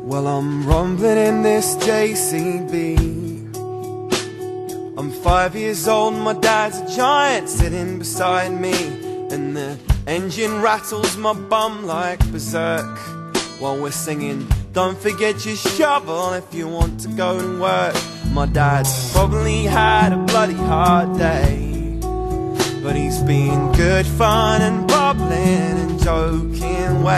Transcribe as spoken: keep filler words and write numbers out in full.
Well, I'm rumbling in this J C B. I'm five years old, my dad's a giant sitting beside me, and the engine rattles my bum like berserk while we're singing, don't forget your shovel if you want to go and work. My dad's probably had a bloody hard day, but he's been good fun and bubbling and joking.